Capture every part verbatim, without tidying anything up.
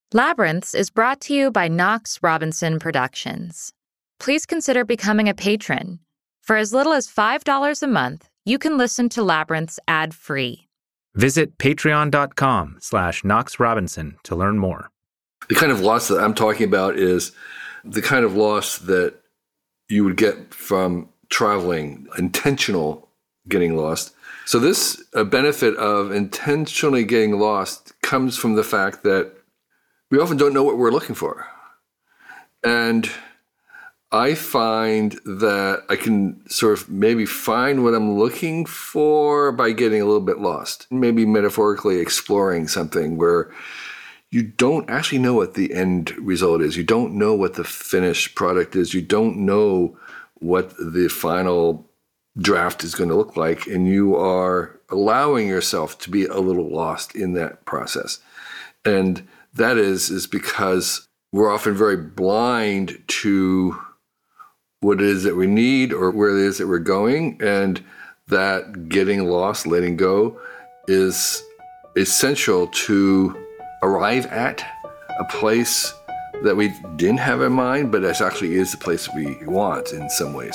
Labyrinths is brought to you by Knox Robinson Productions. Please consider becoming a patron. For as little as five dollars a month, you can listen to Labyrinths ad-free. Visit patreon.com slash Knox Robinson to learn more. The kind of loss that I'm talking about is the kind of loss that you would get from traveling, intentional getting lost. So this a benefit of intentionally getting lost comes from the fact that we often don't know what we're looking for. And I find that I can sort of maybe find what I'm looking for by getting a little bit lost, maybe metaphorically exploring something where you don't actually know what the end result is. You don't know what the finished product is. You don't know what the final draft is going to look like. And you are allowing yourself to be a little lost in that process. And that is, is because we're often very blind to what it is that we need or where it is that we're going. And that getting lost, letting go, is essential to arrive at a place that we didn't have in mind, but it actually is the place we want in some ways.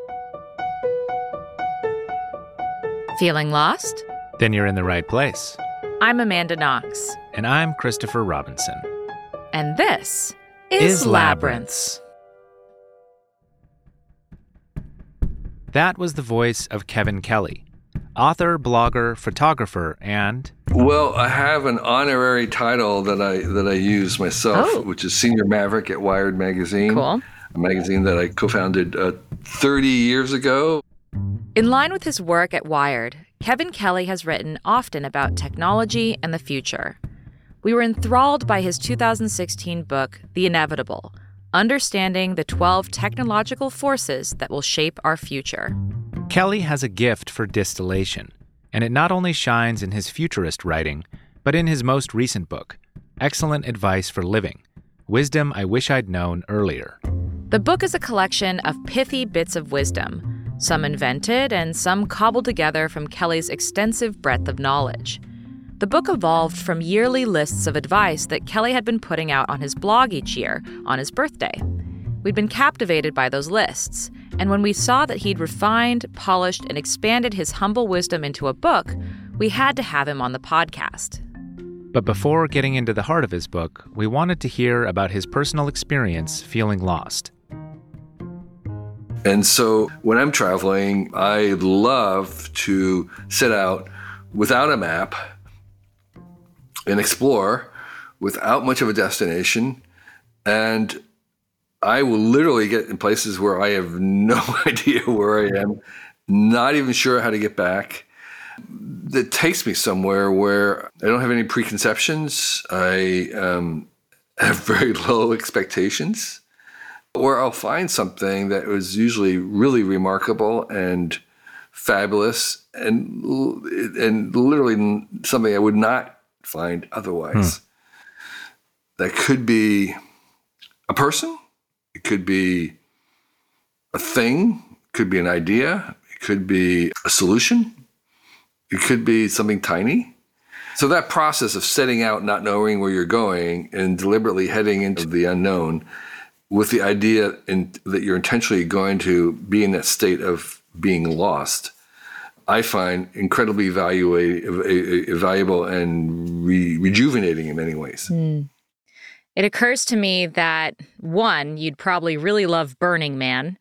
Feeling lost? Then you're in the right place. I'm Amanda Knox. And I'm Christopher Robinson. And this is, is Labyrinths. Labyrinths. That was the voice of Kevin Kelly, author, blogger, photographer, and... Well, I have an honorary title that I that I use myself, Oh. which is Senior Maverick at Wired Magazine. Cool. A magazine that I co-founded uh, thirty years ago. In line with his work at Wired, Kevin Kelly has written often about technology and the future. We were enthralled by his two thousand sixteen book, The Inevitable, Understanding the twelve Technological Forces That Will Shape Our Future. Kelly has a gift for distillation, and it not only shines in his futurist writing, but in his most recent book, Excellent Advice for Living, Wisdom I Wish I'd Known Earlier. The book is a collection of pithy bits of wisdom, some invented and some cobbled together from Kelly's extensive breadth of knowledge. The book evolved from yearly lists of advice that Kelly had been putting out on his blog each year on his birthday. We'd been captivated by those lists, and when we saw that he'd refined, polished, and expanded his humble wisdom into a book, we had to have him on the podcast. But before getting into the heart of his book, we wanted to hear about his personal experience feeling lost. And so when I'm traveling, I love to set out without a map and explore without much of a destination. And I will literally get in places where I have no idea where I am, not even sure how to get back. That takes me somewhere where I don't have any preconceptions. I um, have very low expectations. Or I'll find something that was usually really remarkable and fabulous and and literally something I would not find otherwise. Hmm. That could be a person, it could be a thing, it could be an idea, it could be a solution, it could be something tiny. So that process of setting out, not knowing where you're going, and deliberately heading into the unknown with the idea in, that you're intentionally going to be in that state of being lost, I find incredibly valua- valuable and re- rejuvenating in many ways. Mm. It occurs to me that, one, you'd probably really love Burning Man,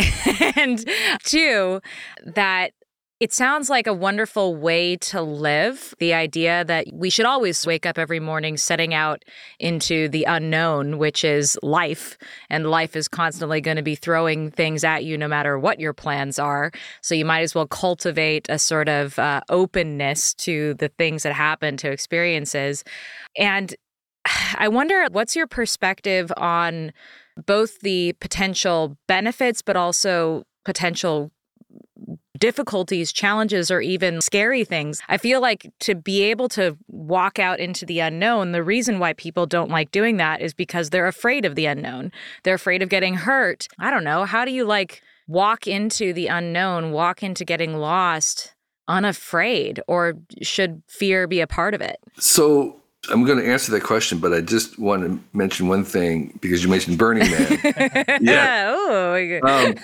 and two, that it sounds like a wonderful way to live. The idea that we should always wake up every morning setting out into the unknown, which is life. And life is constantly going to be throwing things at you no matter what your plans are. So you might as well cultivate a sort of uh, openness to the things that happen, to experiences. And I wonder, what's your perspective on both the potential benefits, but also potential difficulties, challenges, or even scary things? I feel like to be able to walk out into the unknown, the reason why people don't like doing that is because they're afraid of the unknown. They're afraid of getting hurt. I don't know. How do you like walk into the unknown, walk into getting lost unafraid, or should fear be a part of it? So I'm going to answer that question, but I just want to mention one thing because you mentioned Burning Man. Yeah. Oh,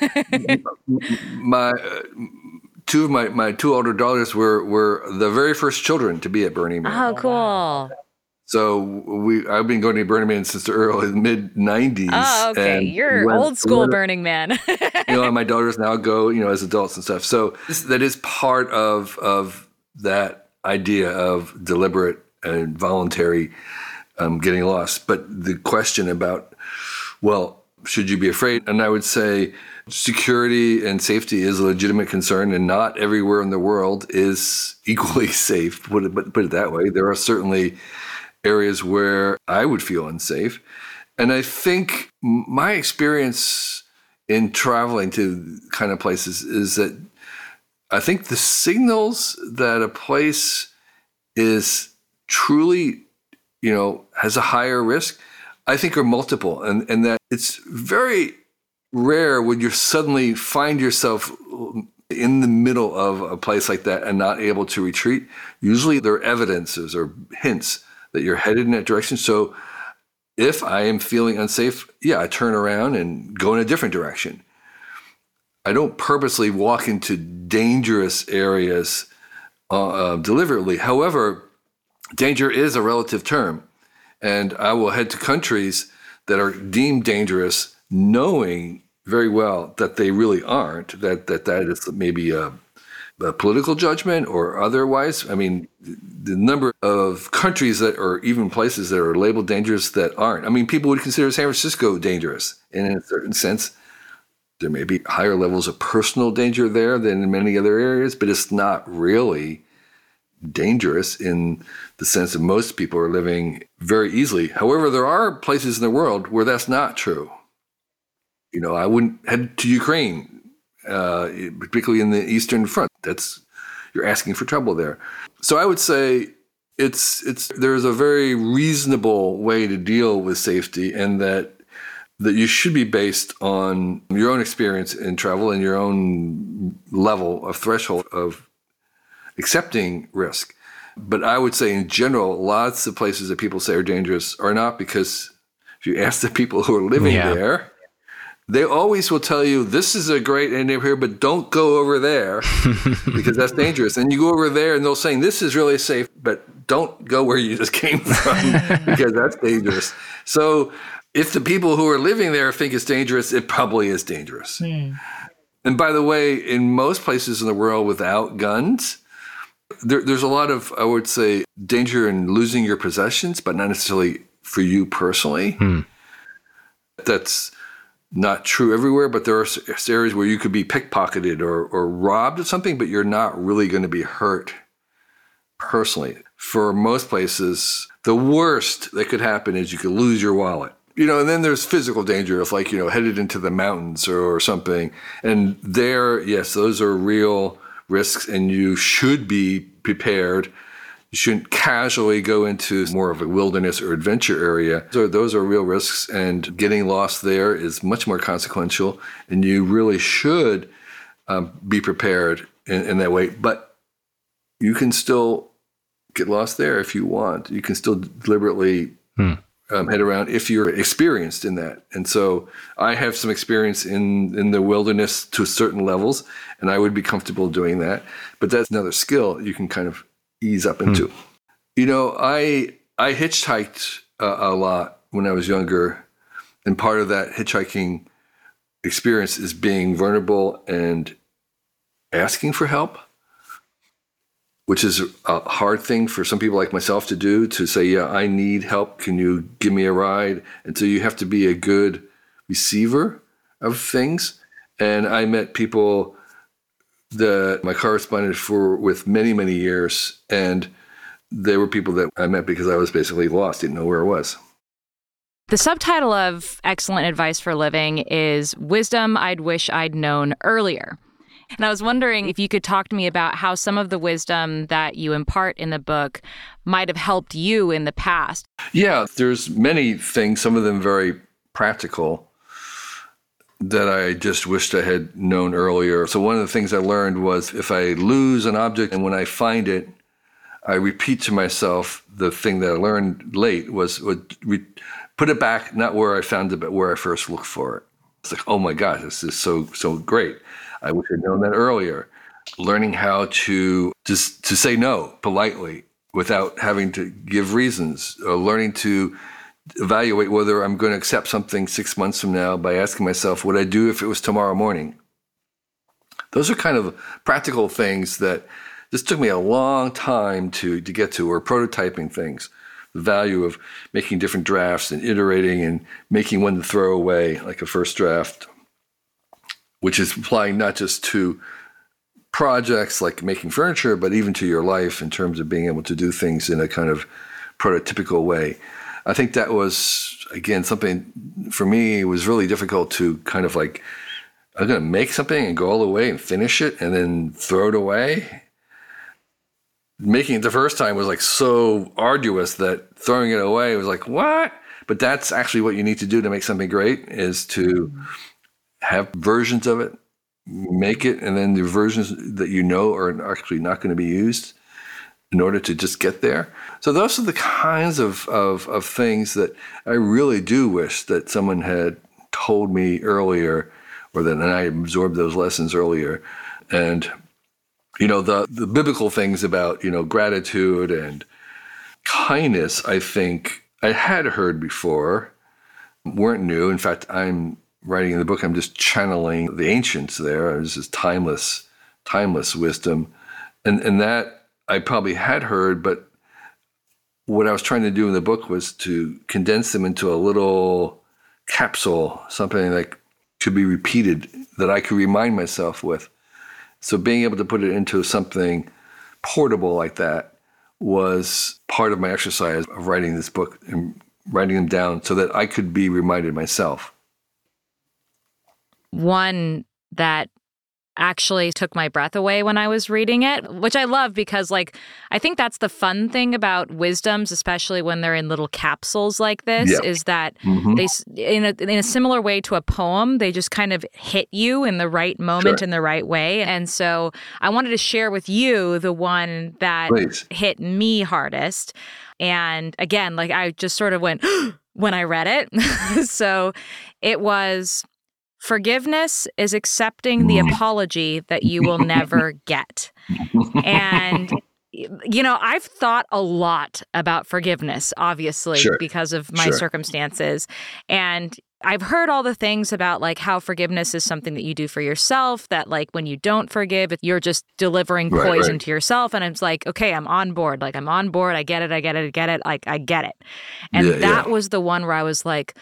um, my uh, two of my, my two older daughters were were the very first children to be at Burning Man. Oh, cool. So we I've been going to Burning Man since the early mid nineties. Oh, okay. You're when, old school when, Burning Man. you know, and my daughters now go, you know, as adults and stuff. So this, that is part of of that idea of deliberate and voluntary um, getting lost. But the question about, well, should you be afraid? And I would say security and safety is a legitimate concern, and not everywhere in the world is equally safe. Put it, but put it that way. There are certainly areas where I would feel unsafe. And I think my experience in traveling to kind of places is that I think the signals that a place is truly, you know, has a higher risk, I think are multiple. And, and that it's very rare when you suddenly find yourself in the middle of a place like that and not able to retreat. Usually there are evidences or hints that you're headed in that direction. So if I am feeling unsafe, yeah, I turn around and go in a different direction. I don't purposely walk into dangerous areas uh, uh, deliberately. However, danger is a relative term, and I will head to countries that are deemed dangerous, knowing very well that they really aren't, that that, that is maybe a, a political judgment or otherwise. I mean, the number of countries that are even places that are labeled dangerous that aren't. I mean, people would consider San Francisco dangerous, and in a certain sense, there may be higher levels of personal danger there than in many other areas, but it's not really dangerous in the sense that most people are living very easily. However, there are places in the world where that's not true. You know, I wouldn't head to Ukraine, uh, particularly in the Eastern Front. That's, you're asking for trouble there. So I would say it's it's there's a very reasonable way to deal with safety, and that that you should be based on your own experience in travel and your own level of threshold of accepting risk. But I would say in general, lots of places that people say are dangerous are not, because if you ask the people who are living yeah. there, they always will tell you, this is a great area here, but don't go over there because that's dangerous. And you go over there and they'll say, this is really safe, but don't go where you just came from because that's dangerous. So if the people who are living there think it's dangerous, it probably is dangerous. Mm. And by the way, in most places in the world without guns, there, there's a lot of, I would say, danger in losing your possessions, but not necessarily for you personally. Mm. That's not true everywhere, but there are areas where you could be pickpocketed or, or robbed of something, but you're not really going to be hurt personally. For most places, the worst that could happen is you could lose your wallet. You know, and then there's physical danger of, like, you know, headed into the mountains or, or something. And there, yes, those are real risks, and you should be prepared. You shouldn't casually go into more of a wilderness or adventure area. So those are real risks, and getting lost there is much more consequential, and you really should um, be prepared in, in that way. But you can still get lost there if you want. You can still deliberately hmm. um, head around if you're experienced in that. And so I have some experience in, in the wilderness to certain levels, and I would be comfortable doing that. But that's another skill you can kind of ease up into. Hmm. You know, I I hitchhiked uh, a lot when I was younger, and part of that hitchhiking experience is being vulnerable and asking for help, which is a hard thing for some people like myself to do, to say, yeah, I need help. Can you give me a ride? And so you have to be a good receiver of things. And I met people that I corresponded for with many, many years, and they were people that I met because I was basically lost, didn't know where I was. The subtitle of Excellent Advice for Living is Wisdom I'd Wish I'd Known Earlier. And I was wondering if you could talk to me about how some of the wisdom that you impart in the book might have helped you in the past. Yeah, there's many things, some of them very practical, that I just wished I had known earlier. So one of the things I learned was, if I lose an object and when I find it, I repeat to myself the thing that I learned late was, would re- put it back, not where I found it, but where I first looked for it. It's like, oh my God, this is so, so great. I wish I'd known that earlier. Learning how to just to say no politely without having to give reasons, or learning to evaluate whether I'm going to accept something six months from now by asking myself, would I do if it was tomorrow morning? Those are kind of practical things that this took me a long time to, to get to, or prototyping things. The value of making different drafts and iterating and making one to throw away, like a first draft, which is applying not just to projects like making furniture, but even to your life in terms of being able to do things in a kind of prototypical way. I think that was, again, something for me, it was really difficult to kind of like, I'm going to make something and go all the way and finish it and then throw it away. Making it the first time was like so arduous that throwing it away was like, what? But that's actually what you need to do to make something great, is to have versions of it, make it, and then the versions that you know are actually not going to be used in order to just get there. So those are the kinds of, of, of things that I really do wish that someone had told me earlier, or that I absorbed those lessons earlier. And you know, the, the biblical things about, you know, gratitude and kindness, I think I had heard before, weren't new. In fact, I'm writing in the book, I'm just channeling the ancients there. This is timeless, timeless wisdom. And, and that I probably had heard, but what I was trying to do in the book was to condense them into a little capsule, something that could be repeated, that I could remind myself with. So being able to put it into something portable like that was part of my exercise of writing this book and writing them down so that I could be reminded myself. One that actually took my breath away when I was reading it, which I love because, like, I think that's the fun thing about wisdoms, especially when they're in little capsules like this, yeah. is that mm-hmm. they, in a, in a similar way to a poem, they just kind of hit you in the right moment sure. in the right way. And so I wanted to share with you the one that Please. hit me hardest. And again, like I just sort of went when I read it. So it was... Forgiveness is accepting the apology that you will never get. And, you know, I've thought a lot about forgiveness, obviously, sure. because of my sure. circumstances. And I've heard all the things about, like, how forgiveness is something that you do for yourself, that, like, when you don't forgive, you're just delivering right, poison right. to yourself. And it's like, okay, I'm on board. Like, I'm on board. I get it. I get it. I get it. Like, I get it. And yeah, that yeah. was the one where I was like,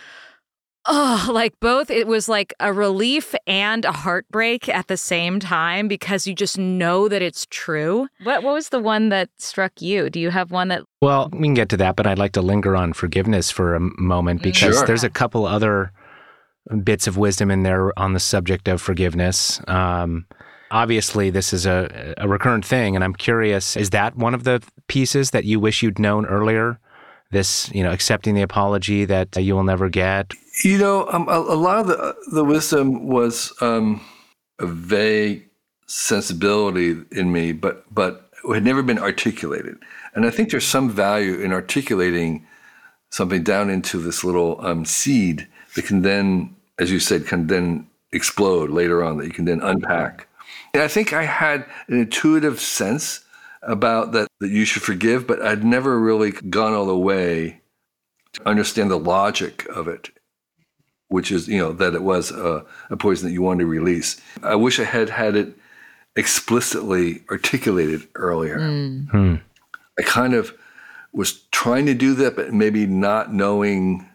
oh, like both, it was like a relief and a heartbreak at the same time because you just know that it's true. What what was the one that struck you? Do you have one that... Well, we can get to that, but I'd like to linger on forgiveness for a moment because sure. there's a couple other bits of wisdom in there on the subject of forgiveness. Um, obviously, this is a, a recurrent thing, and I'm curious, is that one of the pieces that you wish you'd known earlier? This, you know, accepting the apology that you will never get? You know, um, a, a lot of the, the wisdom was um, a vague sensibility in me, but but it had never been articulated. And I think there's some value in articulating something down into this little um, seed that can then, as you said, can then explode later on, that you can then unpack. And I think I had an intuitive sense about that, that you should forgive, but I'd never really gone all the way to understand the logic of it, which is, you know, that it was a, a poison that you wanted to release. I wish I had had it explicitly articulated earlier. Mm. Hmm. I kind of was trying to do that, but maybe not knowing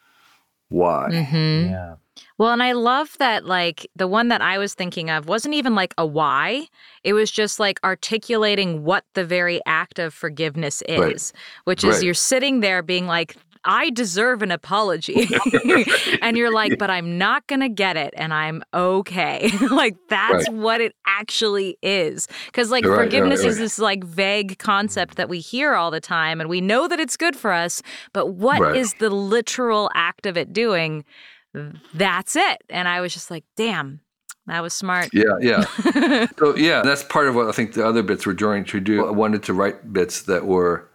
why. Mm-hmm. Yeah. Well, and I love that, like, the one that I was thinking of wasn't even like a why. It was just like articulating what the very act of forgiveness is, right. which is right. you're sitting there being like, I deserve an apology. And you're like, but I'm not going to get it and I'm okay. Like, that's right. what it actually is. Because, like, right, forgiveness right, right. is this, like, vague concept that we hear all the time and we know that it's good for us. But what right. is the literal act of it doing? That's it. And I was just like, damn, That was smart. Yeah, yeah. So, yeah, that's part of what I think the other bits were trying to do. I wanted to write bits that were,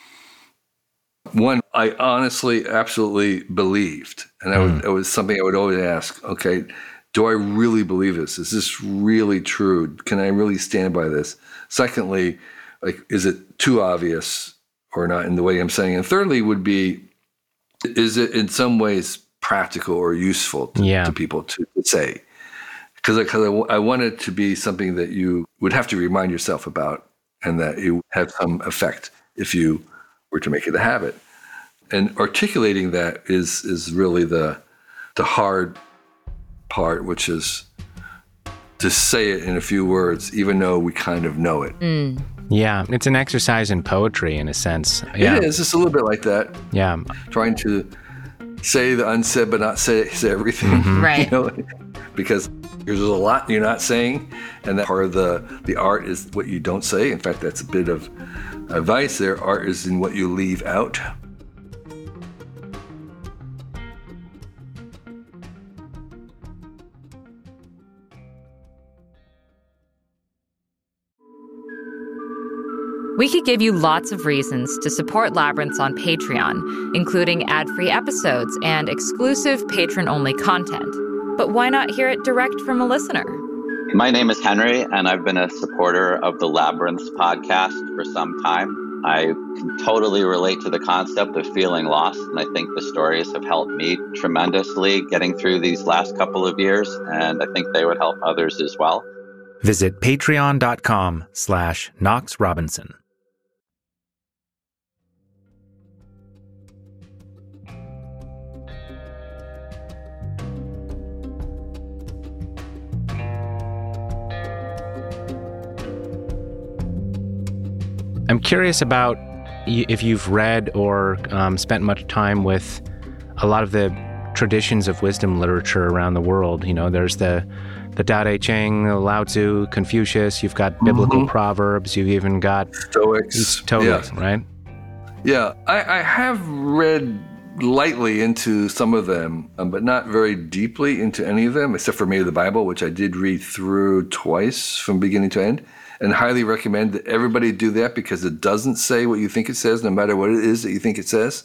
one, I honestly, absolutely believed. And I would, it was something I would always ask, okay, do I really believe this? Is this really true? Can I really stand by this? Secondly, like, is it too obvious or not in the way I'm saying? And thirdly would be, is it in some ways practical or useful to, yeah. to people to, to say? Because I, cause I, I want it to be something that you would have to remind yourself about and that it would have some effect if you were to make it a habit. And articulating that is is really the the hard part, which is to say it in a few words, even though we kind of know it. Mm. Yeah, it's an exercise in poetry in a sense. Yeah. It is, just a little bit like that. Yeah. Trying to say the unsaid, but not say, say everything. Mm-hmm. Right. You know? Because there's a lot you're not saying, and that part of the, the art is what you don't say. In fact, that's a bit of advice there. Art is in what you leave out. We could give you lots of reasons to support Labyrinths on Patreon, including ad-free episodes and exclusive patron-only content. But why not hear it direct from a listener? My name is Henry, and I've been a supporter of the Labyrinths podcast for some time. I can totally relate to the concept of feeling lost, and I think the stories have helped me tremendously getting through these last couple of years, and I think they would help others as well. Visit patreon.com slash Knox Robinson. I'm curious about if you've read or um, spent much time with a lot of the traditions of wisdom literature around the world. You know, there's the the Tao Te Ching, Lao Tzu, Confucius. You've got biblical mm-hmm. proverbs. You've even got Stoics. Totally, yes. right? Yeah, I, I have read lightly into some of them, um, but not very deeply into any of them, except for maybe the Bible, which I did read through twice from beginning to end. And highly recommend that everybody do that because it doesn't say what you think it says, no matter what it is that you think it says.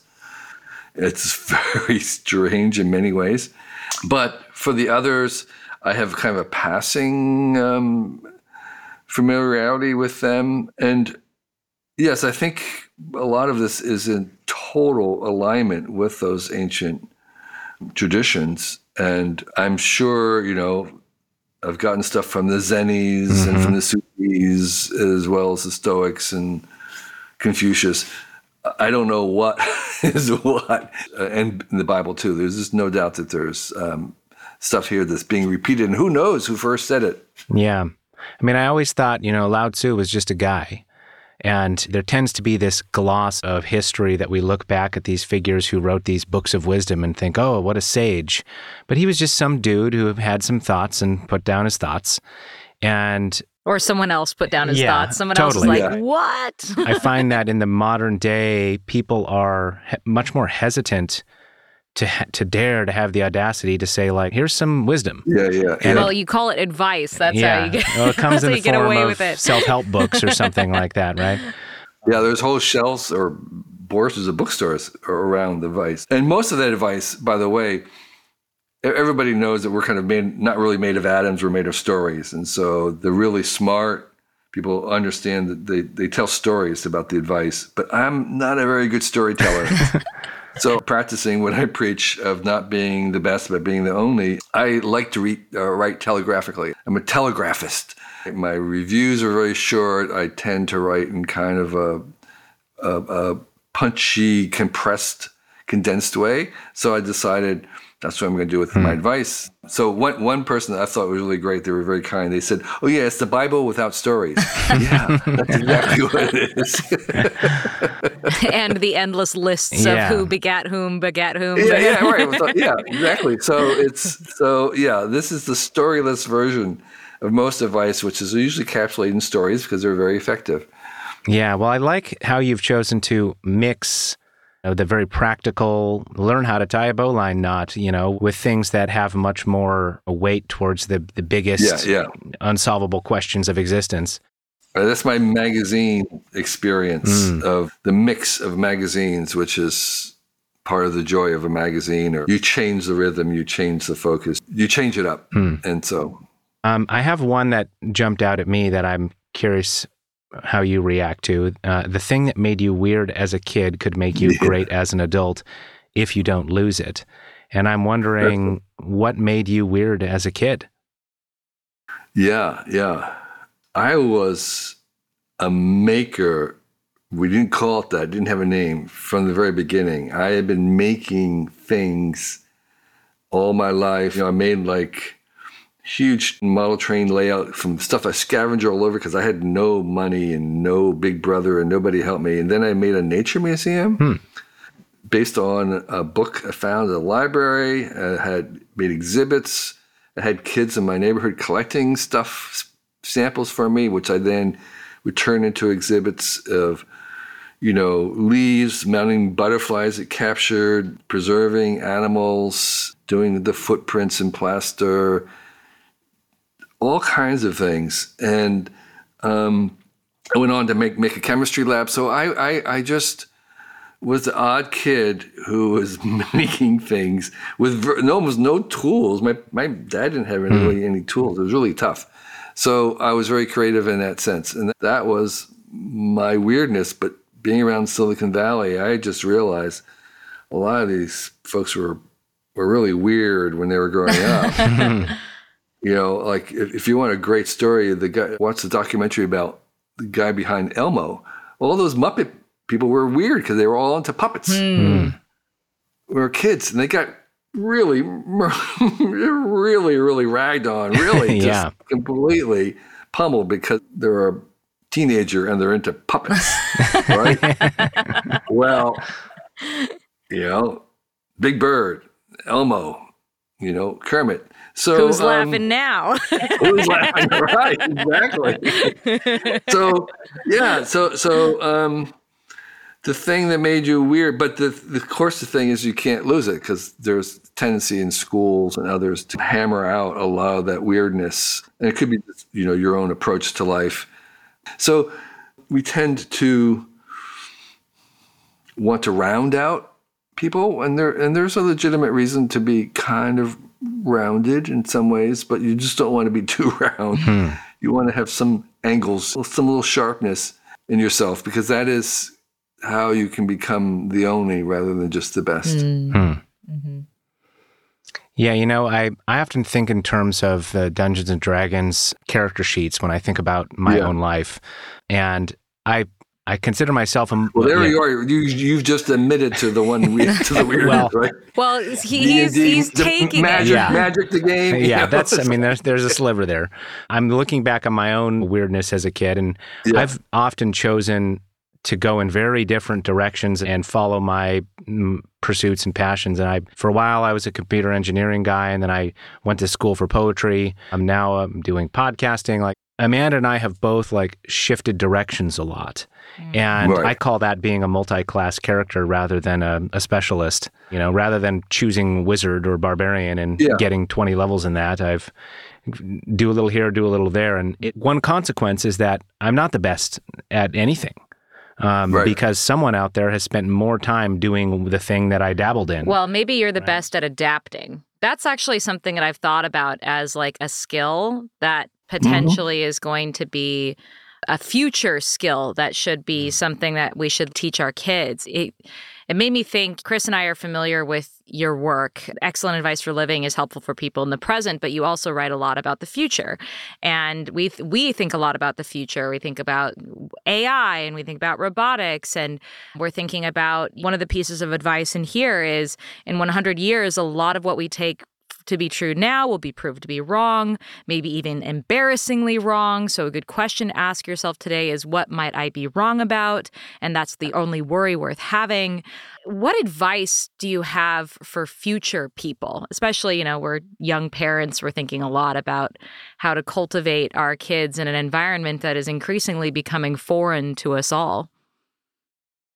It's very strange in many ways. But for the others, I have kind of a passing um, familiarity with them. And yes, I think a lot of this is in total alignment with those ancient traditions. And I'm sure, you know, I've gotten stuff from the Zenis mm-hmm. and from the Sufis, as well as the Stoics and Confucius. I don't know what is what, uh, and in the Bible too. There's just no doubt that there's um, stuff here that's being repeated, and who knows who first said it. Yeah. I mean, I always thought, you know, Lao Tzu was just a guy. And there tends to be this gloss of history that we look back at these figures who wrote these books of wisdom and think, oh, what a sage. But he was just some dude who had some thoughts and put down his thoughts. And Or someone else put down his yeah, thoughts. Someone totally. else is like, Yeah. what? I find that in the modern day, people are he- much more hesitant to ha- to dare to have the audacity to say, like, here's some wisdom. Yeah, yeah. And Well, you call it advice. That's yeah. how you get, well, it comes that's in how the you get form away of with it. self-help books or something like that, right? Yeah, there's whole shelves or bourses of bookstores around the advice. And most of that advice, by the way, everybody knows that we're kind of made, not really made of atoms, we're made of stories. And so the really smart people understand that they, they tell stories about the advice, but I'm not a very good storyteller. So practicing what I preach of not being the best, but being the only, I like to read, uh, write telegraphically. I'm a telegraphist. My reviews are very short. I tend to write in kind of a, a, a punchy, compressed, condensed way. So I decided that's what I'm going to do with hmm. my advice. So one one person that I thought was really great, they were very kind. They said, oh yeah, it's the Bible without stories. Yeah, that's exactly what it is. And the endless lists Yeah. of who begat whom, begat whom. Yeah, yeah, right. So, yeah, exactly. So it's, so yeah, this is the storyless version of most advice, which is usually encapsulated in stories because they're very effective. Yeah, well, I like how you've chosen to mix You know, the very practical, learn how to tie a bowline knot, you know, with things that have much more weight towards the, the biggest Yeah, yeah. unsolvable questions of existence. Uh, That's my magazine experience Mm. of the mix of magazines, which is part of the joy of a magazine. Or you change the rhythm, you change the focus, you change it up. Mm. And so, Um, I have one that jumped out at me that I'm curious how you react to. Uh, the thing that made you weird as a kid could make you Yeah. great as an adult if you don't lose it. And I'm wondering what made you weird as a kid? yeah, yeah. I was a maker. We didn't call it that, didn't have a name from the very beginning. I had been making things all my life. You know, I made like huge model train layout from stuff I scavenged all over because I had no money and no big brother and nobody helped me. And then I made a nature museum Hmm. based on a book I found at a library. I had made exhibits. I had kids in my neighborhood collecting stuff, s- samples for me, which I then would turn into exhibits of, you know, leaves, mounting butterflies it captured, preserving animals, doing the footprints in plaster, all kinds of things. And um, I went on to make, make a chemistry lab. So I, I, I just was the odd kid who was making things with ver- no, almost no tools. My, my dad didn't have any, really any tools. It was really tough. So I was very creative in that sense. And that was my weirdness. But being around Silicon Valley, I just realized a lot of these folks were, were really weird when they were growing up. You know, like if, if you want a great story, the guy, watch the documentary about the guy behind Elmo. All those Muppet people were weird because they were all into puppets. Hmm. We were kids, and they got really, really, really ragged on, really Yeah. just completely pummeled because they're a teenager and they're into puppets, right? Well, you know, Big Bird, Elmo, you know, Kermit. So Who's um, laughing now? Who's laughing? Right, exactly. So yeah, so so um, the thing that made you weird, but the the of course the thing is you can't lose it because there's tendency in schools and others to hammer out a lot of that weirdness, and it could be, you know, your own approach to life. So we tend to want to round out people, and there and there's a legitimate reason to be kind of rounded in some ways, but you just don't want to be too round. Hmm. You want to have some angles, some little sharpness in yourself, because that is how you can become the only rather than just the best. Mm. Hmm. Mm-hmm. Yeah, you know, I, I often think in terms of the Dungeons and Dragons character sheets when I think about my Yeah. own life. And I I consider myself a... Well, there yeah, you are. You, you've just admitted to the one we, to the weirdness, Well, right? Well, he, he's D and D, he's the taking magic, it. Yeah. magic the game. you Yeah, know? that's, I mean, there's, there's a sliver there. I'm looking back on my own weirdness as a kid, and Yeah. I've often chosen to go in very different directions and follow my mm, pursuits and passions. And I, for a while, I was a computer engineering guy, and then I went to school for poetry. I'm now um, doing podcasting. Like Amanda and I have both like shifted directions a lot. And Right. I call that being a multi-class character rather than a, a specialist. You know, rather than choosing wizard or barbarian and Yeah. getting twenty levels in that, I've do a little here, do a little there. And it, one consequence is that I'm not the best at anything. Um, Right. because someone out there has spent more time doing the thing that I dabbled in. Well, maybe you're the best at adapting. That's actually something that I've thought about as like a skill that potentially is going to be a future skill that should be something that we should teach our kids. It, it made me think, Chris and I are familiar with your work. Excellent Advice for Living is helpful for people in the present, but you also write a lot about the future. And we th- we think a lot about the future. We think about A I and we think about robotics, and we're thinking about one of the pieces of advice in here is in one hundred years, a lot of what we take to be true now will be proved to be wrong, maybe even embarrassingly wrong. So a good question to ask yourself today is, what might I be wrong about? And that's the only worry worth having. What advice do you have for future people? Especially, you know, we're young parents, we're thinking a lot about how to cultivate our kids in an environment that is increasingly becoming foreign to us all.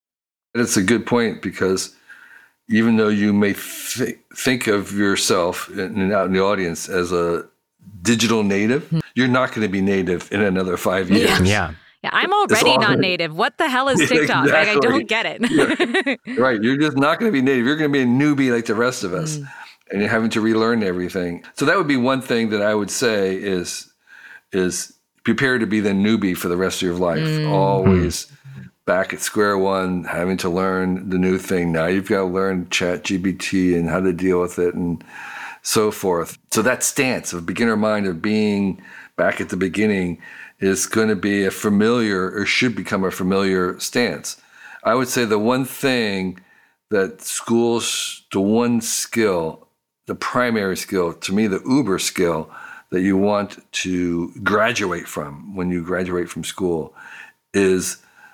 It's a good point, because even though you may th- think of yourself in, out in the audience as a digital native, mm-hmm. you're not going to be native in another five years. Yeah. Yeah. Yeah, I'm already not native. What the hell is TikTok? Exactly. Like, I don't get it. Yeah. Right. You're just not going to be native. You're going to be a newbie like the rest of us. Mm. And you're having to relearn everything. So that would be one thing that I would say is, is prepare to be the newbie for the rest of your life. Mm. Always mm. back at square one, having to learn the new thing. Now you've got to learn Chat G P T and how to deal with it and so forth. So that stance of beginner mind, of being back at the beginning, is going to be a familiar, or should become a familiar stance. I would say the one thing that schools, the one skill, the primary skill, to me, the uber skill that you want to graduate from when you graduate from school is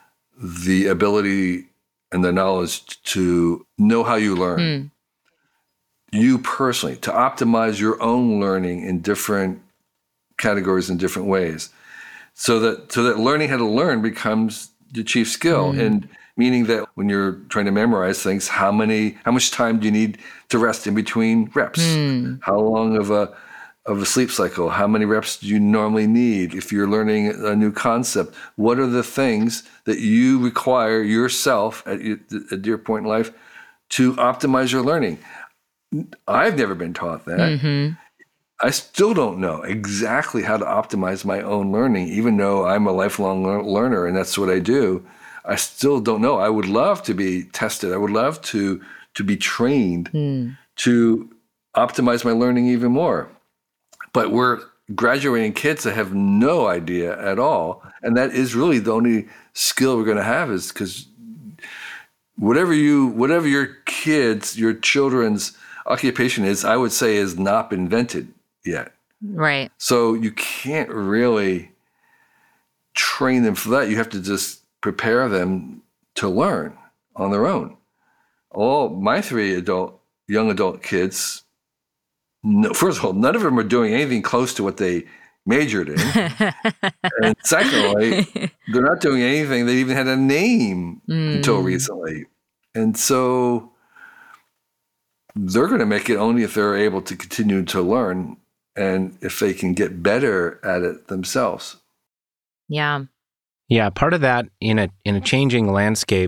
the ability and the knowledge to know how you learn. Mm. You personally, to optimize your own learning in different categories in different ways. So that so that learning how to learn becomes the chief skill, mm. and meaning that when you're trying to memorize things, how many how much time do you need to rest in between reps? Mm. How long of a of a sleep cycle? How many reps do you normally need? If you're learning a new concept, what are the things that you require yourself at your, at your point in life to optimize your learning? I've never been taught that. Mm-hmm. I still don't know exactly how to optimize my own learning, even though I'm a lifelong learner and that's what I do. I still don't know. I would love to be tested. I would love to to be trained mm. to optimize my learning even more. But we're graduating kids that have no idea at all. And that is really the only skill we're going to have, is because whatever you, whatever your kids, your children's occupation is, I would say, has not been invented yet. Right. So you can't really train them for that. You have to just prepare them to learn on their own. All my three adult, young adult kids, no, first of all, none of them are doing anything close to what they majored in. And secondly, they're not doing anything that even had a name mm. until recently. And so they're going to make it only if they're able to continue to learn and if they can get better at it themselves. Yeah. Yeah, part of that in a in a changing landscape,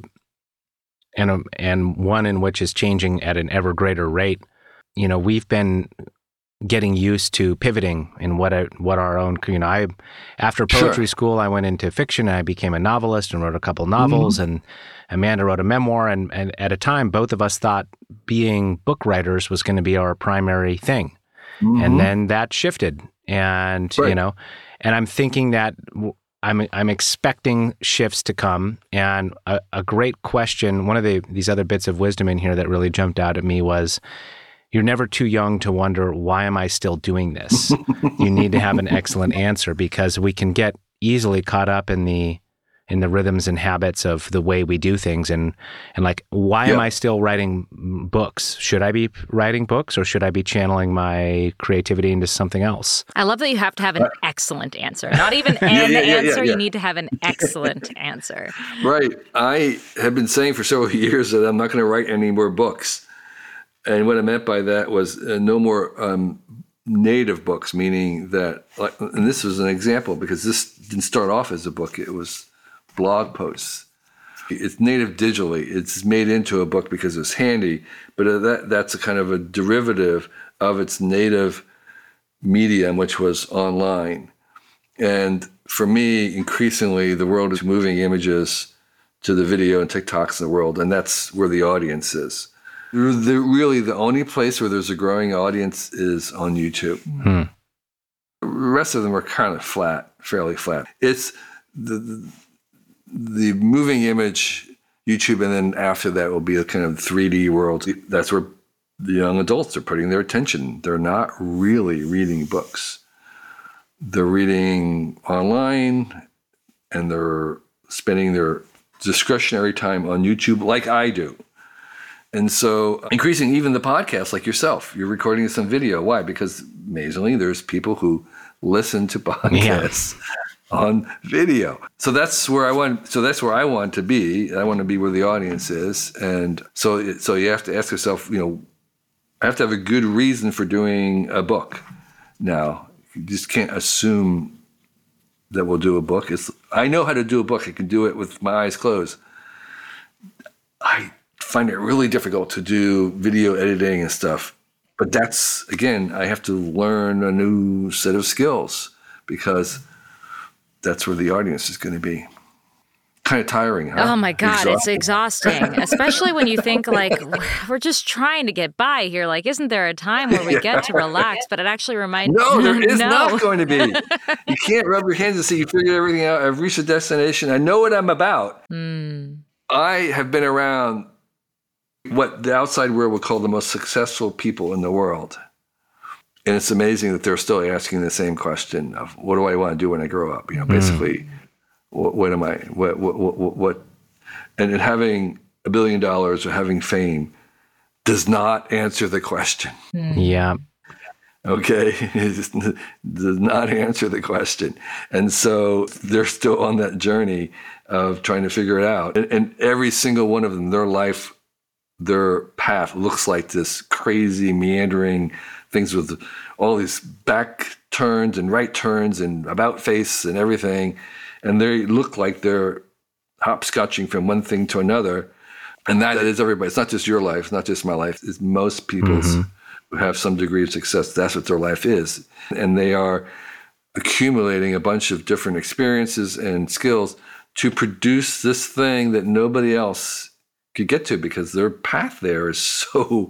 and a, and one in which is changing at an ever greater rate, you know, we've been getting used to pivoting in what I, what our own, you know, I, after poetry sure. school, I went into fiction and I became a novelist and wrote a couple novels, mm-hmm. and Amanda wrote a memoir. And, and at a time, both of us thought being book writers was going to be our primary thing. Mm-hmm. And then that shifted. And, right. you know, and I'm thinking that I'm I'm expecting shifts to come. And a, a great question, one of the these other bits of wisdom in here that really jumped out at me was, you're never too young to wonder, why am I still doing this? You need to have an excellent answer, because we can get easily caught up in the in the rhythms and habits of the way we do things. And, and like, why yeah. am I still writing books? Should I be writing books, or should I be channeling my creativity into something else? I love that you have to have an uh, excellent answer. Not even an yeah, yeah, yeah, answer. Yeah, yeah. You need to have an excellent answer. Right. I have been saying for several years that I'm not going to write any more books. And what I meant by that was uh, no more um, native books, meaning that, like, and this was an example because this didn't start off as a book. It was blog posts. It's native digitally. It's made into a book because it's handy, but that that's a kind of a derivative of its native medium, which was online. And for me, increasingly, the world is moving images to the video and TikToks in the world, and that's where the audience is. The, really, the only place where there's a growing audience is on YouTube. Hmm. The rest of them are kind of flat, fairly flat. It's the, the the moving image YouTube, and then after that will be a kind of three D world. That's where the young adults are putting their attention. They're not really reading books. They're reading online, and they're spending their discretionary time on YouTube like I do. And so increasing even the podcast, like yourself, you're recording this on video. Why? Because amazingly, there's people who listen to podcasts. Yeah. on video. So that's where I want. So that's where I want to be. I want to be where the audience is, and so so you have to ask yourself, you know, I have to have a good reason for doing a book. Now, you just can't assume that we'll do a book. It's, I know how to do a book. I can do it with my eyes closed. I find it really difficult to do video editing and stuff. But that's, again, I have to learn a new set of skills because that's where the audience is going to be. Kind of tiring, huh? Oh my God, it's exhausting, especially when you think like, we're just trying to get by here. Like, isn't there a time where we yeah. get to relax? But it actually reminds me. No, there is no. not going to be. You can't rub your hands and say you figured everything out. I've reached a destination. I know what I'm about. Mm. I have been around what the outside world would call the most successful people in the world. And it's amazing that they're still asking the same question of, what do I want to do when I grow up? You know, basically, mm. what, what am I, what, what, what, what, and having a billion dollars or having fame does not answer the question. Mm. Yeah. Okay. It just does not answer the question. And so they're still on that journey of trying to figure it out. And, and every single one of them, their life, their path looks like this crazy meandering things with all these back turns and right turns and about face and everything. And they look like they're hopscotching from one thing to another. And that is everybody. It's not just your life. It's not just my life. It's most people's mm-hmm. who have some degree of success. That's what their life is. And they are accumulating a bunch of different experiences and skills to produce this thing that nobody else could get to because their path there is so,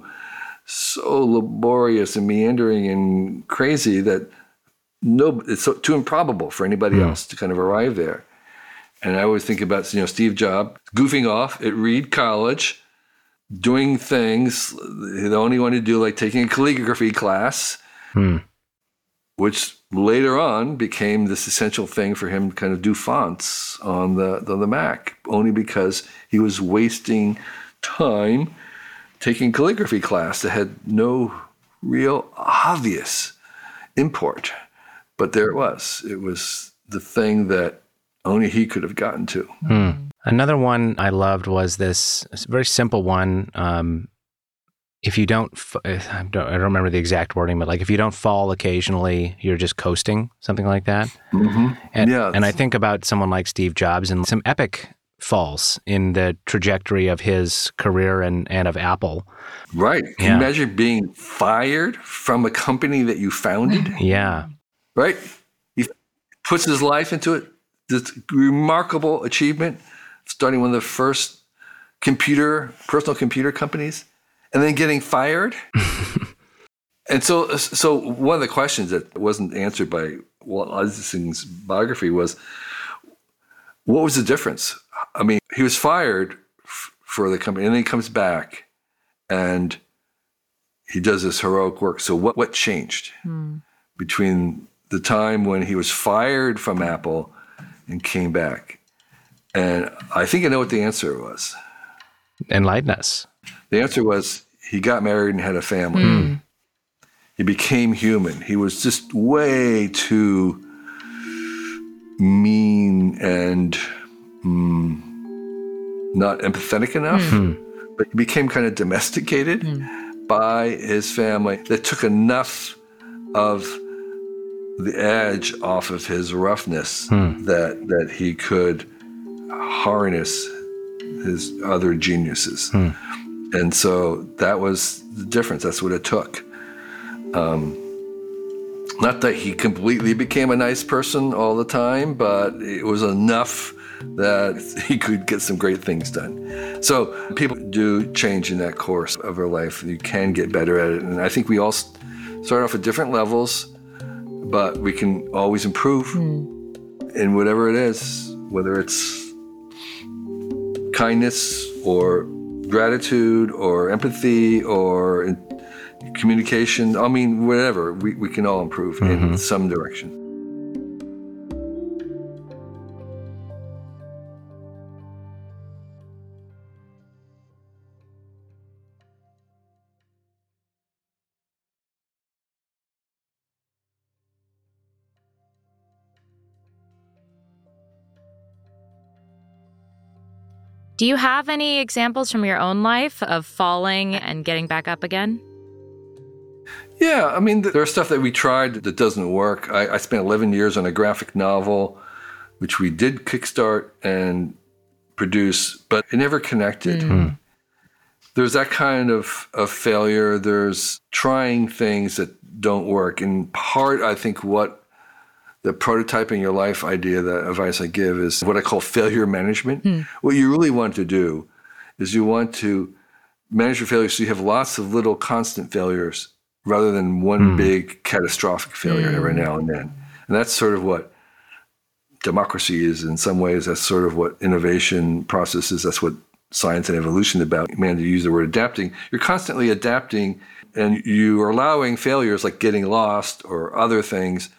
so laborious and meandering and crazy that no, it's so, too improbable for anybody mm. else to kind of arrive there. And I always think about, you know, Steve Jobs goofing off at Reed College, doing things he only wanted to do, like taking a calligraphy class, mm. which later on became this essential thing for him to kind of do fonts on the, on the Mac, only because he was wasting time taking calligraphy class that had no real obvious import. But there it was. It was the thing that only he could have gotten to. Hmm. Another one I loved was this very simple one. Um, if you don't, I don't, I don't remember the exact wording, but like if you don't fall occasionally, you're just coasting, something like that. Mm-hmm. And, yeah. and I think about someone like Steve Jobs and some epic falls in the trajectory of his career and, and of Apple. Right. Can yeah. you imagine being fired from a company that you founded? Yeah. Right? He puts his life into it. This remarkable achievement, starting one of the first computer, personal computer companies, and then getting fired. And so, so one of the questions that wasn't answered by Walt Ising's biography was, what was the difference? I mean, he was fired f- for the company, and then he comes back, and he does this heroic work. So what, what changed hmm. between the time when he was fired from Apple and came back? And I think I know what the answer was. Enlighten us. The answer was he got married and had a family. Mm. He became human. He was just way too mean and mm, not empathetic enough. Mm. But he became kind of domesticated mm. by his family that took enough of the edge off of his roughness hmm. that that he could harness his other geniuses. Hmm. And so that was the difference. That's what it took. Um, not that he completely became a nice person all the time, but it was enough that he could get some great things done. So people do change in that course of their life. You can get better at it. And I think we all start off at different levels, but we can always improve mm. in whatever it is, whether it's kindness or gratitude or empathy or communication. I mean, whatever, we, we can all improve mm-hmm. in some direction. Do you have any examples from your own life of falling and getting back up again? Yeah, I mean, there's stuff that we tried that doesn't work. I, I spent eleven years on a graphic novel, which we did kickstart and produce, but it never connected. Mm. There's that kind of, of failure. There's trying things that don't work. In part, I think what the prototyping your life idea, the advice I give, is what I call failure management. Mm. What you really want to do is you want to manage your failures so you have lots of little constant failures rather than one mm. big catastrophic failure mm. every now and then. And that's sort of what democracy is in some ways. That's sort of what innovation process is. That's what science and evolution is about. Man, to use the word adapting, you're constantly adapting, and you are allowing failures like getting lost or other things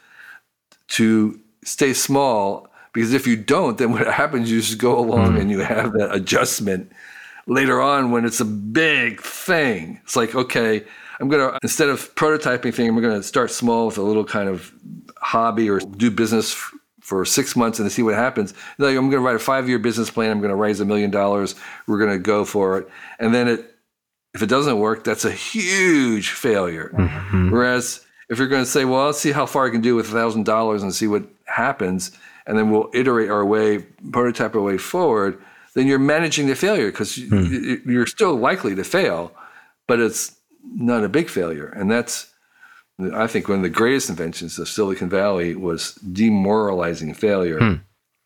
to stay small, because if you don't, then what happens, you just go along mm. and you have that adjustment later on when it's a big thing. It's like, okay, I'm going to, instead of prototyping thing, we're going to start small with a little kind of hobby or do business f- for six months and see what happens. Like, I'm going to write a five-year business plan. I'm going to raise a million dollars. We're going to go for it. And then it, if it doesn't work, that's a huge failure. Mm-hmm. Whereas if you're going to say, well, let's see how far I can do with one thousand dollars and see what happens, and then we'll iterate our way, prototype our way forward, then you're managing the failure because mm. you're still likely to fail, but it's not a big failure. And that's, I think, one of the greatest inventions of Silicon Valley was demoralizing failure. Mm.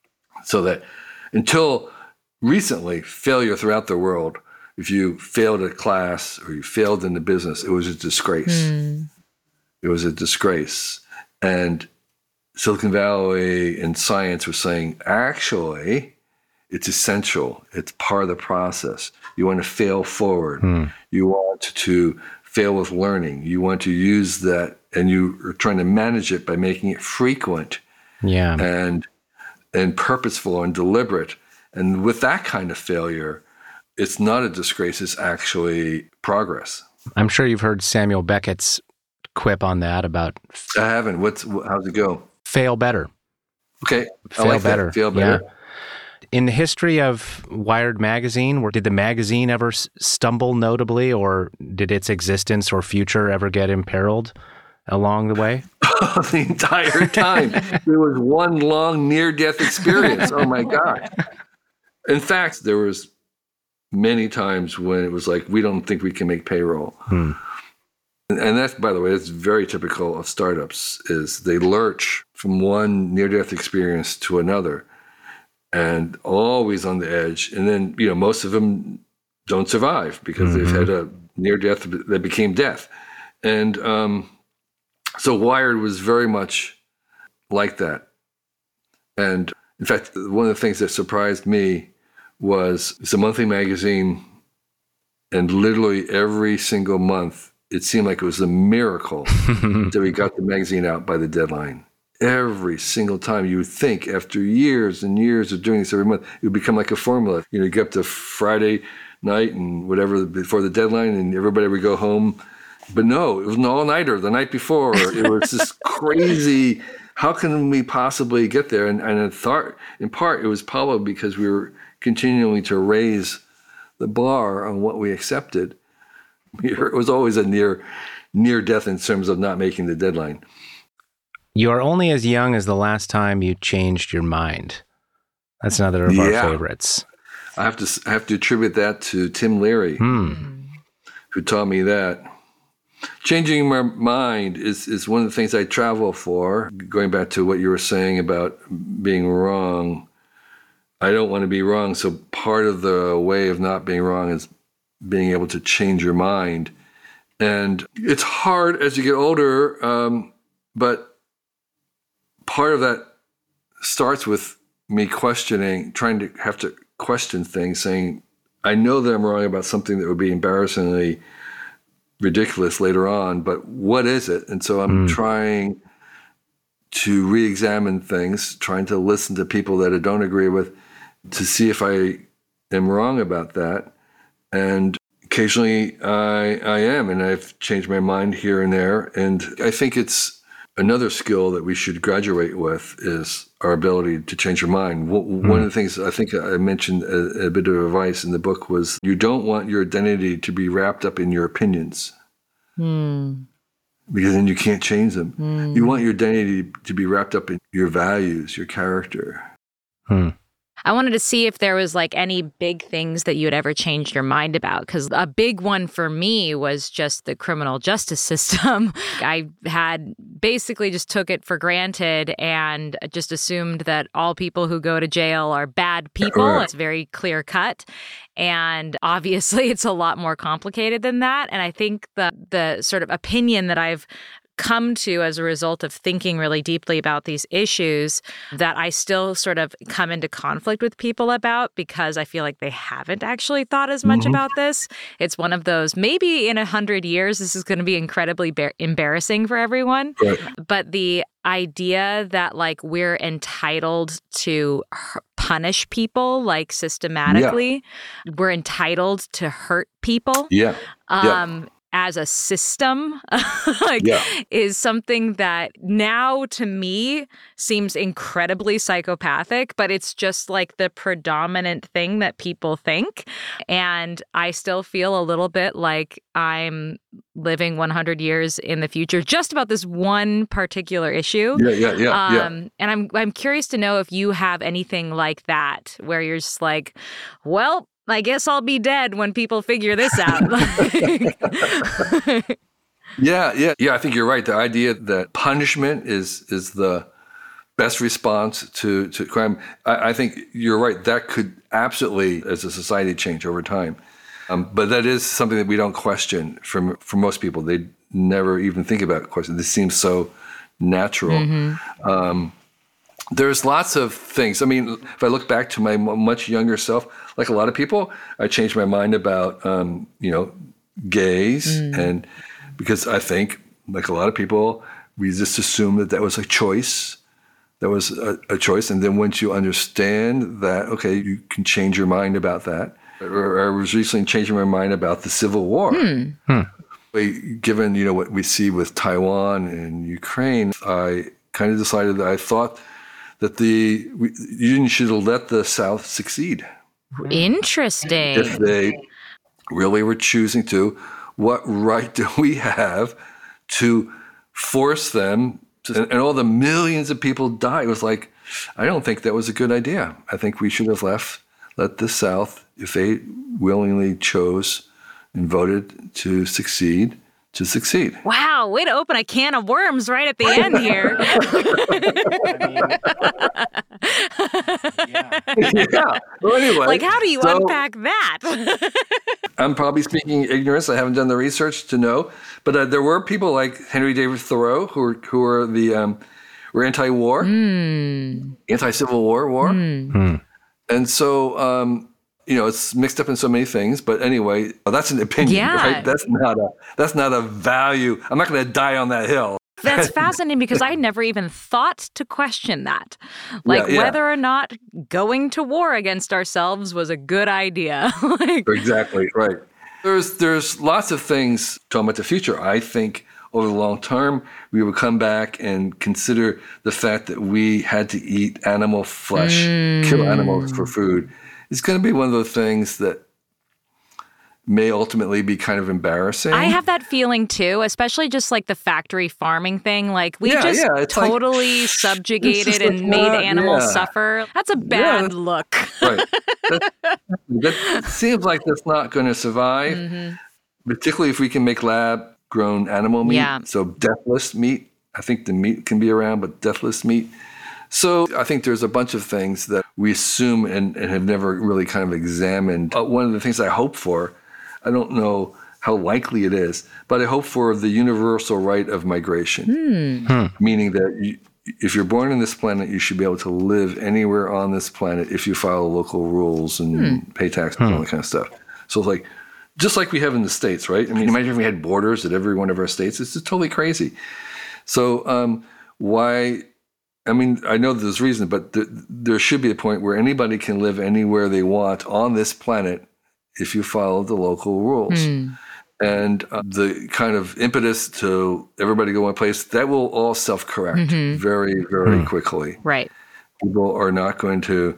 So that until recently, failure throughout the world, if you failed a class or you failed in the business, it was a disgrace. Mm. It was a disgrace. And Silicon Valley and science were saying, actually, it's essential. It's part of the process. You want to fail forward. Hmm. You want to fail with learning. You want to use that, and you are trying to manage it by making it frequent yeah. and and purposeful and deliberate. And with that kind of failure, it's not a disgrace. It's actually progress. I'm sure you've heard Samuel Beckett's quip on that about I haven't. What's how's it go? Fail better. Okay. Fail I like better. That. Fail better. Yeah. In the history of Wired magazine, where did the magazine ever s- stumble notably, or did its existence or future ever get imperiled along the way? The entire time. There was one long near-death experience. Oh my God. In fact, there was many times when it was like, we don't think we can make payroll. Hmm. And that's, by the way, that's very typical of startups, is they lurch from one near-death experience to another and always on the edge. And then, you know, most of them don't survive because mm-hmm. they've had a near-death that became death. And um, so Wired was very much like that. And in fact, one of the things that surprised me was it's a monthly magazine, and literally every single month, it seemed like it was a miracle that we got the magazine out by the deadline. Every single time, you would think after years and years of doing this every month, it would become like a formula. You know, you get up to Friday night and whatever before the deadline, and everybody would go home. But no, it was an all-nighter the night before. It was this crazy, how can we possibly get there? And, and in, thought, in part, it was probably because we were continuing to raise the bar on what we accepted. It was always a near near death in terms of not making the deadline. You are only as young as the last time you changed your mind. That's another of yeah. our favorites. I have to I have to attribute that to Tim Leary, hmm. who taught me that. Changing my mind is, is one of the things I travel for. Going back to what you were saying about being wrong, I don't want to be wrong. So part of the way of not being wrong is being able to change your mind. And it's hard as you get older, um, but part of that starts with me questioning, trying to have to question things, saying, I know that I'm wrong about something that would be embarrassingly ridiculous later on, but what is it? And so I'm mm. trying to re-examine things, trying to listen to people that I don't agree with to see if I am wrong about that. And occasionally I, I am, and I've changed my mind here and there. And I think it's Another skill that we should graduate with is our ability to change our mind. One mm. of the things I think I mentioned a, a bit of advice in the book was you don't want your identity to be wrapped up in your opinions. Mm. Because then you can't change them. Mm. You want your identity to be wrapped up in your values, your character. Hmm. I wanted to see if there was like any big things that you had ever changed your mind about, because a big one for me was just the criminal justice system. I had basically just took it for granted and just assumed that all people who go to jail are bad people. Right. It's very clear cut. And obviously it's a lot more complicated than that. And I think the the sort of opinion that I've come to as a result of thinking really deeply about these issues that I still sort of come into conflict with people about because I feel like they haven't actually thought as much mm-hmm. about this. It's one of those, maybe in a hundred years, this is going to be incredibly bar- embarrassing for everyone. Right. But the idea that like we're entitled to h- punish people like systematically, yeah. we're entitled to hurt people. Yeah. Um, yeah. as a system like, yeah. is something that now to me seems incredibly psychopathic, but it's just like the predominant thing that people think. And I still feel a little bit like I'm living one hundred years in the future just about this one particular issue. Yeah, yeah, yeah, um, yeah. And I'm I'm curious to know if you have anything like that where you're just like, well, I guess I'll be dead when people figure this out. yeah, yeah, yeah. I think you're right. The idea that punishment is is the best response to, to crime. I, I think you're right. That could absolutely, as a society, change over time. Um, but that is something that we don't question from for most people. They never even think about question. This seems so natural. Mm-hmm. Um, There's lots of things. I mean, if I look back to my much younger self, like a lot of people, I changed my mind about, um, you know, gays. Mm. And because I think, like a lot of people, we just assume that that was a choice. That was a, a choice. And then once you understand that, okay, you can change your mind about that. Or I was recently changing my mind about the Civil War. Mm. Hmm. Given, you know, what we see with Taiwan and Ukraine, I kind of decided that I thought that the Union should have let the South succeed. Interesting. If they really were choosing to, what right do we have to force them to, and all the millions of people die? It was like, I don't think that was a good idea. I think we should have left, let the South, if they willingly chose and voted to succeed, to succeed. Wow, way to open a can of worms right at the end here. yeah. yeah. Well, anyway. Like, how do you so, unpack that? I'm probably speaking ignorance. I haven't done the research to know. But uh, there were people like Henry David Thoreau who were, who were the um, were anti-war, mm. anti-Civil War war. Mm. And so... Um, you know, it's mixed up in so many things, but anyway, well, that's an opinion, yeah. right? That's not a that's not a value. I'm not going to die on that hill. That's fascinating because I never even thought to question that. Like yeah, yeah. whether or not going to war against ourselves was a good idea. like, exactly, right. There's there's lots of things talking about the future. I think over the long term, we would come back and consider the fact that we had to eat animal flesh, mm. kill animals for food. It's going to be one of those things that may ultimately be kind of embarrassing. I have that feeling too, especially just like the factory farming thing. Like we yeah, just yeah, totally like, subjugated and like, made uh, animals yeah. suffer. That's a bad yeah, look. Right. That, that seems like that's not going to survive, mm-hmm. particularly if we can make lab-grown animal meat. Yeah. So deathless meat. I think the meat can be around, but deathless meat. So I think there's a bunch of things that we assume and, and have never really kind of examined. Uh, one of the things I hope for, I don't know how likely it is, but I hope for the universal right of migration, hmm. meaning that you, if you're born on this planet, you should be able to live anywhere on this planet if you follow local rules and hmm. pay taxes hmm. and all that kind of stuff. So it's like, just like we have in the States, right? I mean, imagine if we had borders at every one of our states. It's just totally crazy. So um, why... I mean, I know there's reason, but th- there should be a point where anybody can live anywhere they want on this planet if you follow the local rules. Mm. and uh, the kind of impetus to everybody go one place, that will all self-correct mm-hmm. very, very mm. quickly. Right. People are not going to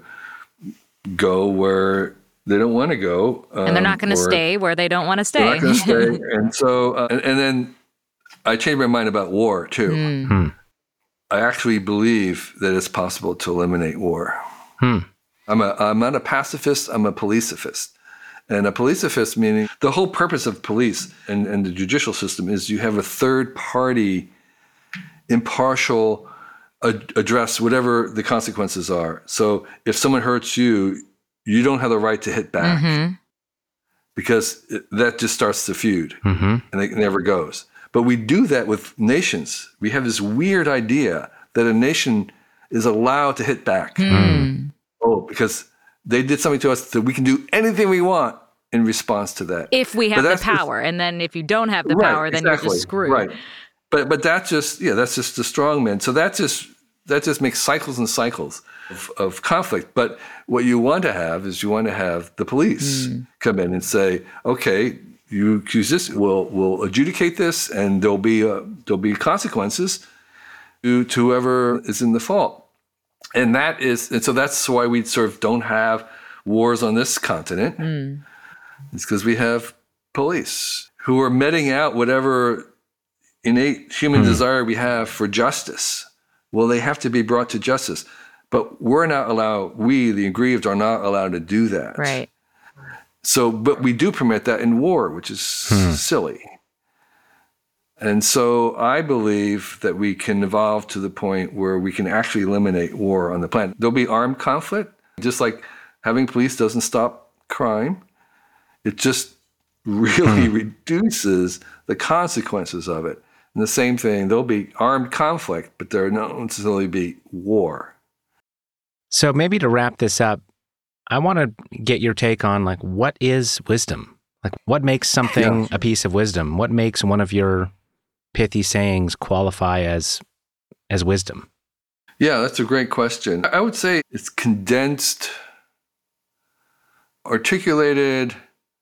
go where they don't want to go. Um, and they're not going to stay where they don't want to stay. They're not going to stay. And so, uh, and, and then I changed my mind about war, too. Mm. Hmm. I actually believe that it's possible to eliminate war. Hmm. I'm a, I'm not a pacifist, I'm a policifist. And a policifist meaning the whole purpose of police and, and the judicial system is you have a third party, impartial ad- address whatever the consequences are. So if someone hurts you, you don't have the right to hit back mm-hmm. because it, that just starts the feud mm-hmm. and it never goes. But we do that with nations. We have this weird idea that a nation is allowed to hit back. Mm. Oh, because they did something to us that we can do anything we want in response to that. If we have the power. Just, and then if you don't have the right, power, then exactly, you're just screwed. Right. But but that's just, yeah, that's just the strong man. So that just that just makes cycles and cycles of, of conflict. But what you want to have is you want to have the police mm. come in and say, okay, you accuse this, we'll we'll adjudicate this, and there'll be uh, there'll be consequences to, to whoever is in the fault. And that is, and so that's why we sort of don't have wars on this continent. Mm. It's because we have police who are meting out whatever innate human mm. desire we have for justice. Well, they have to be brought to justice. But we're not allowed, we, the aggrieved, are not allowed to do that. Right. So, but we do permit that in war, which is hmm. silly. And so I believe that we can evolve to the point where we can actually eliminate war on the planet. There'll be armed conflict, just like having police doesn't stop crime. It just really hmm. reduces the consequences of it. And the same thing, there'll be armed conflict, but there will not necessarily be war. So maybe to wrap this up, I want to get your take on, like, what is wisdom? Like, what makes something yeah. a piece of wisdom? What makes one of your pithy sayings qualify as as wisdom? Yeah, that's a great question. I would say it's condensed, articulated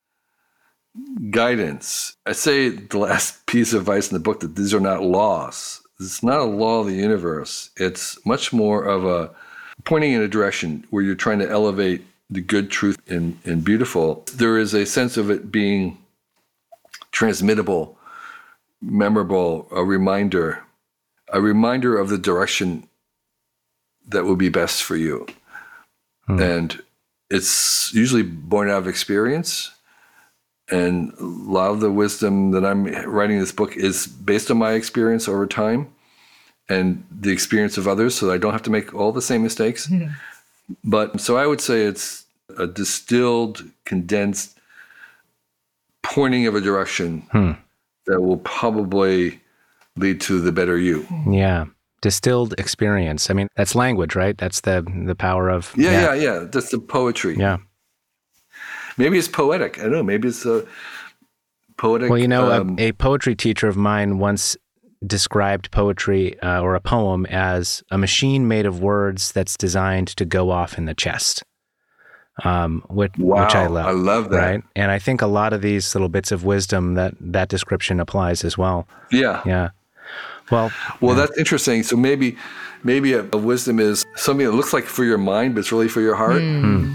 guidance. I say the last piece of advice in the book that these are not laws. It's not a law of the universe. It's much more of a pointing in a direction where you're trying to elevate the good, truth, and, and beautiful. There is a sense of it being transmittable, memorable, a reminder, a reminder of the direction that will be best for you. Hmm. And it's usually born out of experience. And a lot of the wisdom that I'm writing this book is based on my experience over time and the experience of others, so that I don't have to make all the same mistakes. Mm-hmm. But so I would say it's a distilled, condensed pointing of a direction hmm. that will probably lead to the better you. Yeah. Distilled experience. I mean, that's language, right? That's the the power of... Yeah, yeah, yeah. yeah. That's the poetry. Yeah. Maybe it's poetic. I don't know. Maybe it's a poetic... Well, you know, um, a, a poetry teacher of mine once described poetry uh, or a poem as a machine made of words that's designed to go off in the chest, um, which, wow, which I love. I love that. Right? And I think a lot of these little bits of wisdom, that that description applies as well. Yeah. Yeah. Well, well, yeah. that's interesting. So maybe maybe a, a wisdom is something that looks like for your mind, but it's really for your heart. Mm.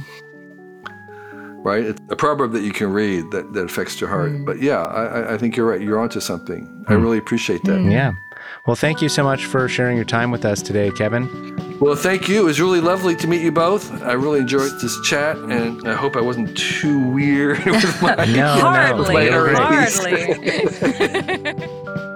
Right? It's a proverb that you can read that, that affects your heart. Mm. But yeah, I, I think you're right. You're onto something. Mm. I really appreciate that. Mm. Yeah. Well, thank you so much for sharing your time with us today, Kevin. Well, thank you. It was really lovely to meet you both. I really enjoyed this chat, and I hope I wasn't too weird with my... no, hardly, no. Hardly.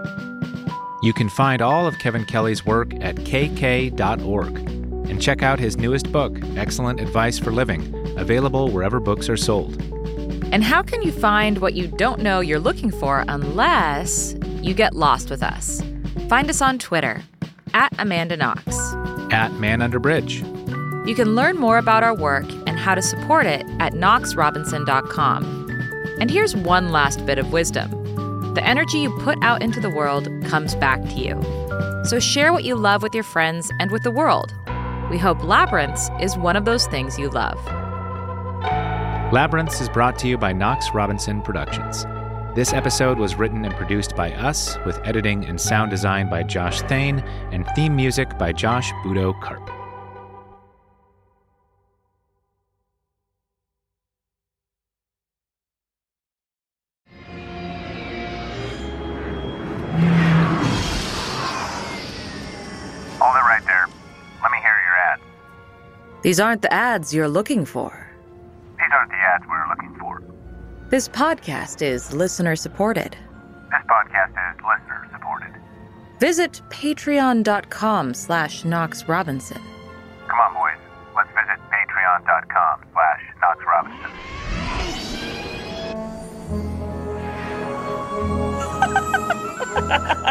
You can find all of Kevin Kelly's work at k k dot org and check out his newest book, Excellent Advice for Living, available wherever books are sold. And how can you find what you don't know you're looking for unless you get lost with us? Find us on Twitter, at Amanda Knox. At Man Under Bridge. You can learn more about our work and how to support it at knox robinson dot com. And here's one last bit of wisdom. The energy you put out into the world comes back to you. So share what you love with your friends and with the world. We hope Labyrinths is one of those things you love. Labyrinths is brought to you by Knox Robinson Productions. This episode was written and produced by us, with editing and sound design by Josh Thane, and theme music by Josh Budo Karp. Hold it right there. Let me hear your ad. These aren't the ads you're looking for. These aren't the ads we're looking for. This podcast is listener-supported. This podcast is listener-supported. Visit patreon.com slash Knox Robinson. Come on, boys. Let's visit patreon.com slash Knox Robinson.